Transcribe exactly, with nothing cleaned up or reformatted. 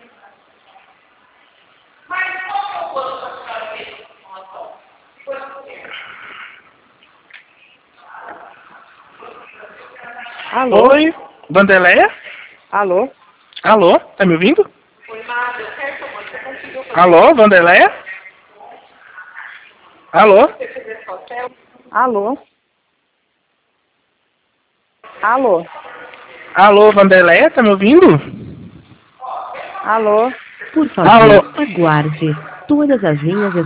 Alô? Oi, Vandeleia? Alô? Alô, tá me ouvindo? Alô, Vandeleia? Alô? Alô? Alô? Alô, Vandeleia, tá me ouvindo? Alô? Por favor, Alô? aguarde. Todas as linhas